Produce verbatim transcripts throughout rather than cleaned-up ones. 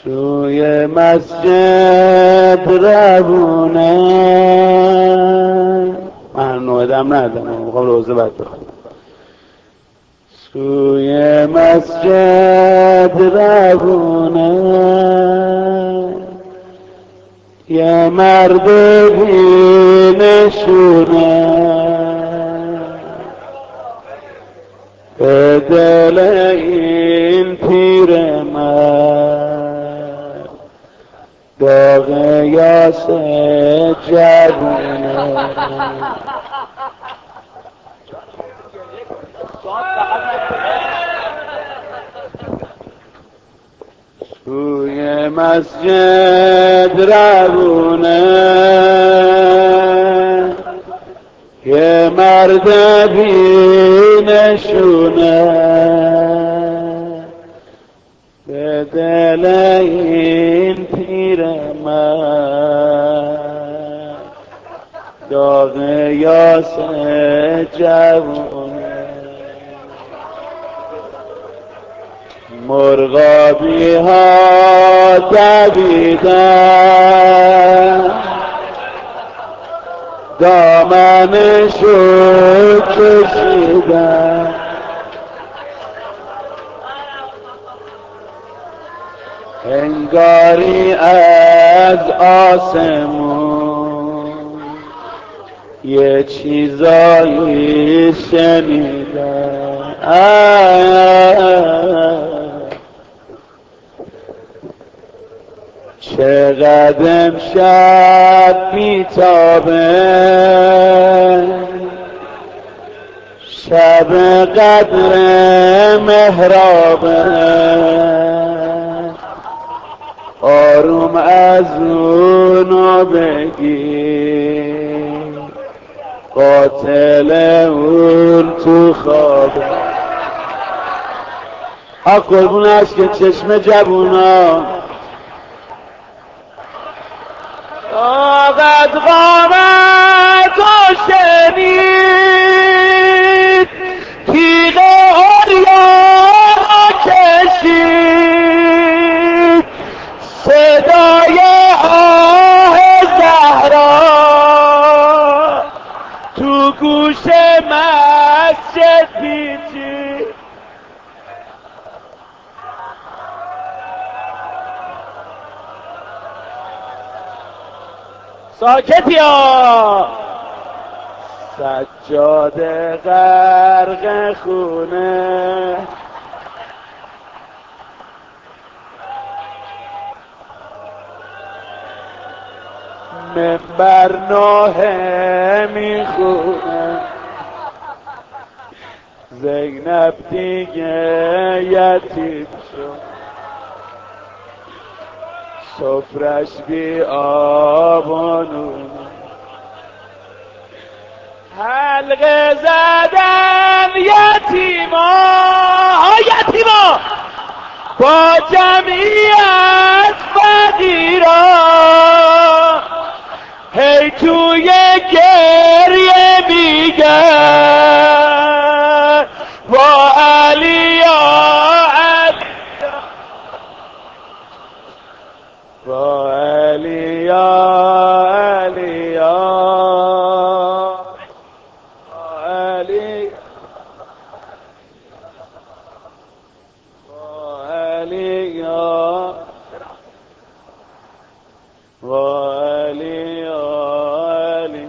سوی مسجد روونه. من نوعدم ندم، میخوام روزه بعد بخونم. سوی مسجد روونه یه مرد بینشونه، به دل این پیر مرد داغ یاس جوونه. سوی مسجد روونه یه مرد بینشونه، به دل این پیر مرد داغ یاس جوونه. مرغابی ها دویدن دامنشو کشیدن، انگاری از آسمون یه چیزایی شنیدن. چقدر امشب بیتابه شب قدر مهرابه، آروم از اونو بگی قاتل اون تو خوابه. ها قربون عشق چشم جوونا آقد قامت و شنید تیغ عریان را کشید، صدای آه زهرا تو گوش مسجد پیچید. ساکت یا سجاده غرق خونه، منبر نوحه میخونه، زینب دیگه یتیم شد سفرش بی آب و نون، حلقه زدن یتیما یتیما با جمعیت فقیران، هی توی گریه میگن با علی یا علی با علی یا علی یا علی با علی یا با علی یا علی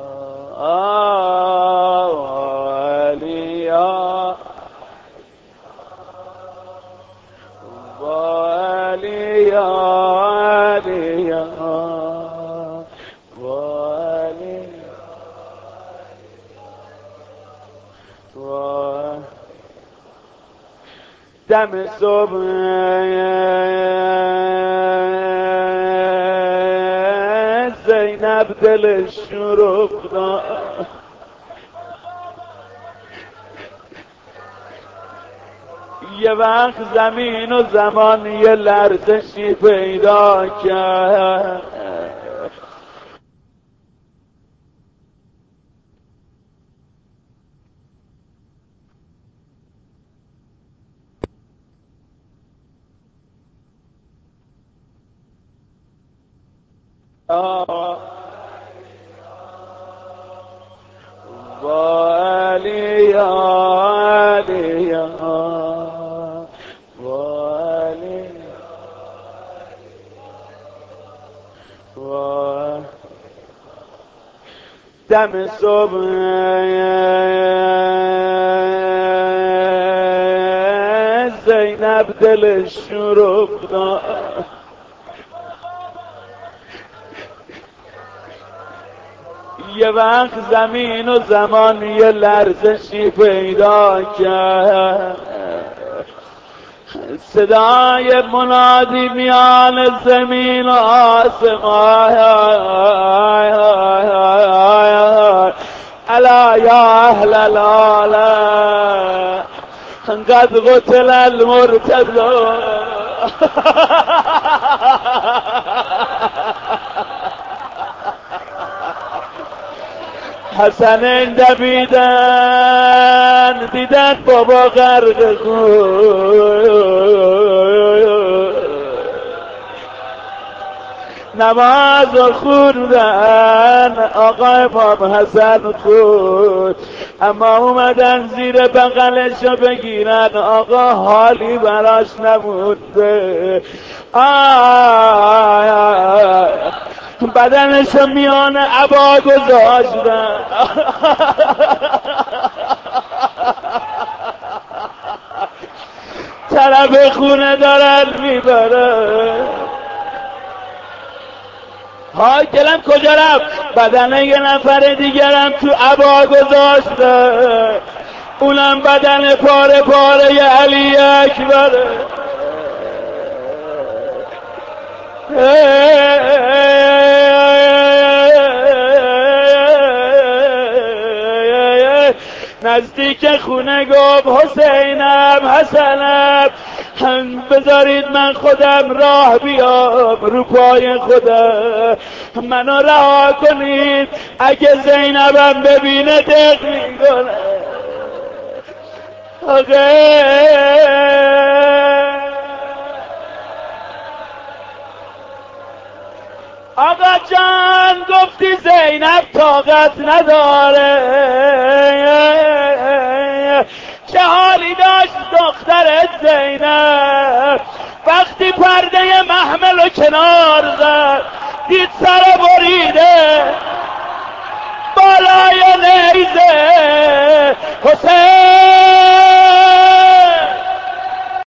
یا با علی یا دم صبح زینب دلش شروع داد، یه وقت زمین و زمان یه لرزشی پیدا کرد، آه با علی علی با علی با دم صبح زینب دلش شروع داد یه وقت زمین و زمان یه لرزشی پیدا کرد صدای منادی میان زمین و آسمان الا یا اهل العالم قد قتل المرتضی حسنین دویدن دیدن بابا غرق خون نماز خوندن آقا امام حسن خود اما اومدن زیر بغلشو بگیرن آقا حالی براش نمونده آه بدنشو میان عبا گذاشتن طرف خونه دارن میبرن های دلم کجا رفت بدن یه نفر دیگرم تو عبا گذاشته اونم بدن پاره پاره ی علی اکبره نزدیک خونه گفت حسینم حسنم بذارید من خودم راه بیام رو پای خودم منو رها کنید اگه زینبم ببینه دق میکنه آقا جان گفتی زینب طاقت نداره چه حالی داشت دخترت زینب